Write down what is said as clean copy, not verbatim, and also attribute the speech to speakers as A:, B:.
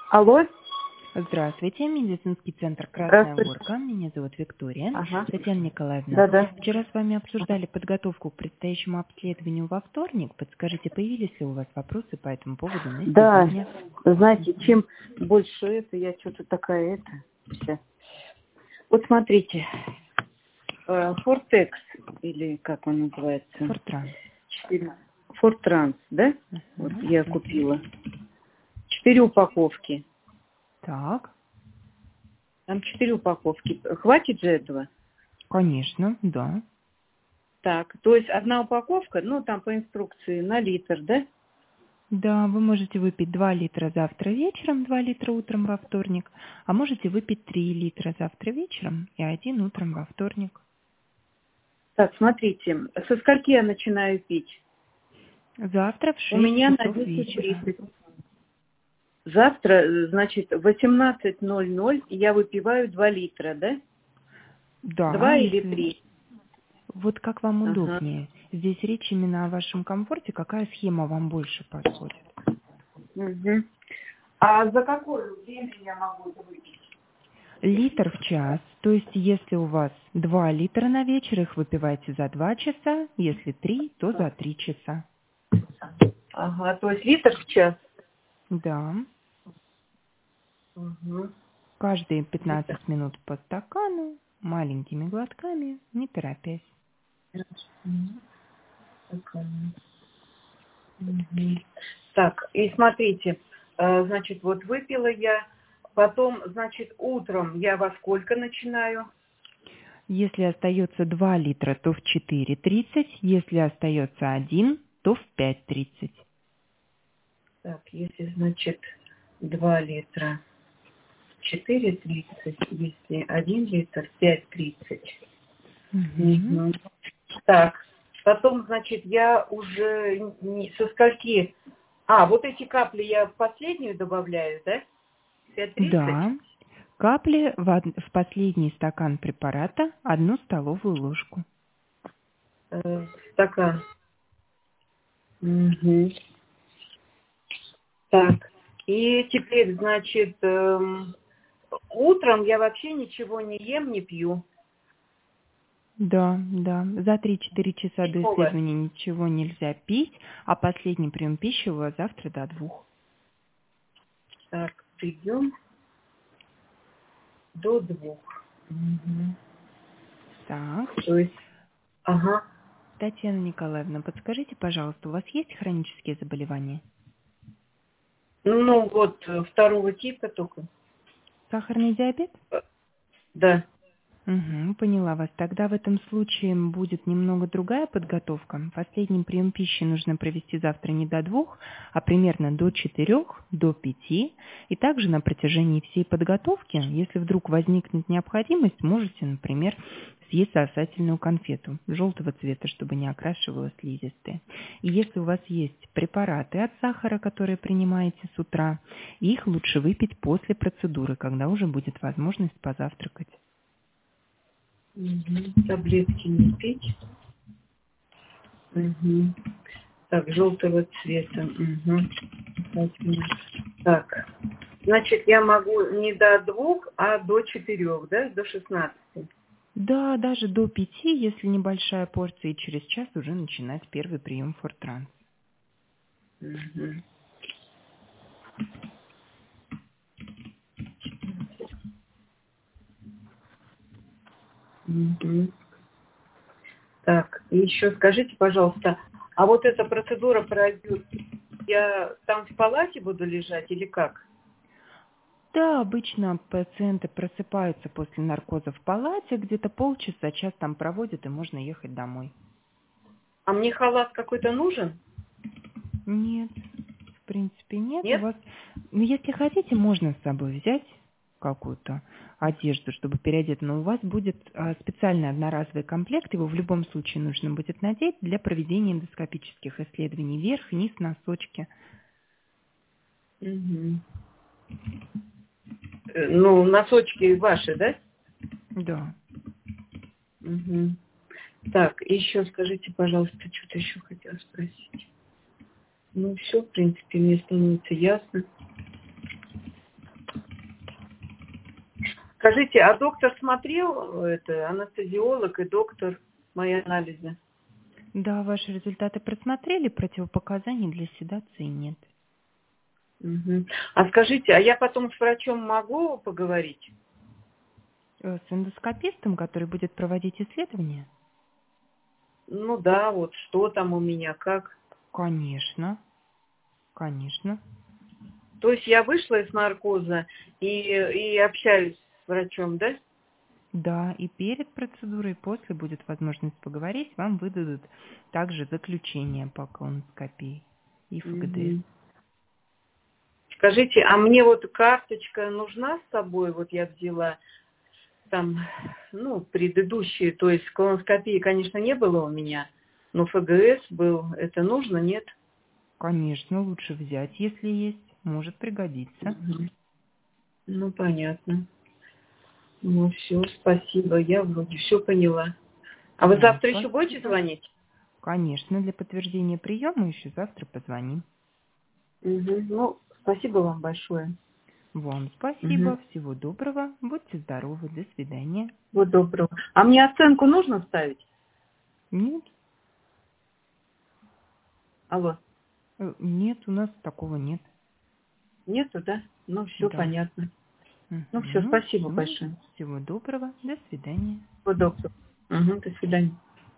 A: Алло,
B: Здравствуйте, медицинский центр «Красная
A: здравствуйте.
B: Горка». Меня зовут Виктория.
A: Ага,
B: Татьяна Николаевна,
A: да-да.
B: вчера с вами обсуждали подготовку к предстоящему обследованию во вторник. Подскажите, появились ли у вас вопросы по этому поводу на
A: Да,
B: сегодня?
A: знаете, чем больше это, я что-то такая вся. Вот смотрите, Фортекс, или как он называется,
B: Фортран.
A: Фортранс, да? Вот
B: Мгм.
A: я купила. 4 упаковки.
B: Так,
A: Там 4 упаковки. Хватит же этого?
B: конечно, да.
A: Так, то есть одна упаковка, ну там по инструкции на литр, да?
B: Да, вы можете выпить 2 литра завтра вечером, 2 литра утром во вторник, а можете выпить 3 литра завтра вечером и 1 утром во вторник.
A: Так, смотрите, со скольки я начинаю пить?
B: Завтра в
A: У
B: 6
A: меня на
B: часов вечера.
A: 10:30. Завтра, значит, в 18:00 я выпиваю 2 литра, да?
B: Да,
A: 2 или
B: если
A: 3?
B: вот как вам
A: Ага.
B: удобнее. Здесь речь именно о вашем комфорте. Какая схема вам больше подходит?
A: Угу. А за какое время я могу это выпить?
B: Литр в час. То есть, если у вас 2 литра на вечер, их выпивайте за 2 часа. Если 3, то за 3 часа.
A: Ага, то есть литр в час?
B: Да.
A: Угу.
B: Каждые 15 минут по стакану, маленькими глотками, не торопясь.
A: Так, и смотрите, значит, вот выпила я, потом, значит, утром я во сколько начинаю?
B: Если остается 2 литра, то в 4:30. Если остается 1, то в 5:30.
A: Так, если, значит, 2 литра 4:30, если 1 литр 5:30.
B: Мгм.
A: Мгм. Так, потом, значит, я уже со скольки... А, вот эти капли я в последнюю добавляю, да? 5:30?
B: Да. Капли в последний стакан препарата 1 столовую ложку.
A: Стакан. Мгм. Так, и теперь, значит, утром я вообще ничего не ем, не пью.
B: Да, да. За 3-4 часа до
A: Никакого.
B: исследования ничего нельзя пить, а последний прием пищи у вас завтра до 2.
A: Так, прием до 2. Мгм.
B: Так.
A: То есть, ага.
B: Татьяна Николаевна, подскажите, пожалуйста, у вас есть хронические заболевания?
A: Ну, вот второго типа только.
B: Сахарный диабет?
A: Да.
B: Угу, поняла вас. Тогда в этом случае будет немного другая подготовка. Последний прием пищи нужно провести завтра не до 2, а примерно до 4, до 5. И также на протяжении всей подготовки, если вдруг возникнет необходимость, можете, например, съесть сосательную конфету желтого цвета, чтобы не окрашивала слизистые. И если у вас есть препараты от сахара, которые принимаете с утра, их лучше выпить после процедуры, когда уже будет возможность позавтракать.
A: Мгм. Таблетки не пить. Мгм. Так, желтого цвета. Мгм. Так, значит, я могу не до 2, а до 4, да, до 16.
B: Да, даже до 5, если небольшая порция, и через час уже начинать первый прием Фортран.
A: Мгм. Мгм. Так, и еще скажите, пожалуйста, а вот эта процедура пройдет, я там в палате буду лежать или как?
B: Да, обычно пациенты просыпаются после наркоза в палате, где-то полчаса, час там проводят, и можно ехать домой.
A: А мне халат какой-то нужен?
B: Нет, в принципе нет. У
A: Нет?
B: вас, ну, если хотите, можно с собой взять какую-то одежду, чтобы переодеться, но у вас будет специальный одноразовый комплект, его в любом случае нужно будет надеть для проведения эндоскопических исследований. Вверх, вниз, носочки.
A: Мгм. Ну, носочки ваши, да?
B: Да.
A: Мгм. Так, еще скажите, пожалуйста, что-то еще хотела спросить. Ну, все, в принципе, мне становится ясно. Скажите, а доктор смотрел, это анестезиолог и доктор, мои анализы?
B: Да, ваши результаты просмотрели, противопоказаний для седации нет.
A: Мгм. А скажите, а я потом с врачом могу поговорить?
B: С эндоскопистом, который будет проводить исследования?
A: Ну да, вот что там у меня, как.
B: Конечно, конечно.
A: То есть я вышла из наркоза и общаюсь с врачом, да?
B: Да, и перед процедурой, и после будет возможность поговорить, вам выдадут также заключение по колоноскопии и ФГДС.
A: Мгм. Скажите, а мне вот карточка нужна с собой? Вот я взяла там, ну, предыдущие, то есть колоноскопии, конечно, не было у меня, но ФГС был. Это нужно, нет?
B: Конечно, лучше взять, если есть, может пригодиться.
A: Мгм. Ну, понятно. Ну, все, спасибо. Я вроде все поняла. А вы
B: Вам
A: завтра еще будете
B: спасибо.
A: звонить?
B: Конечно, для подтверждения приема еще завтра позвоним.
A: Мгм. Ну, спасибо вам большое.
B: Вам
A: Мгм.
B: спасибо, всего доброго, будьте здоровы, до свидания.
A: Всего доброго. А мне оценку нужно ставить?
B: Нет,
A: Алло.
B: нет, у нас такого нет.
A: Нету, да? Ну, все
B: Да.
A: понятно. Ну, все,
B: Мгм.
A: спасибо
B: Всё.
A: большое.
B: Всего доброго, до свидания.
A: Всего доброго. Угу, до свидания.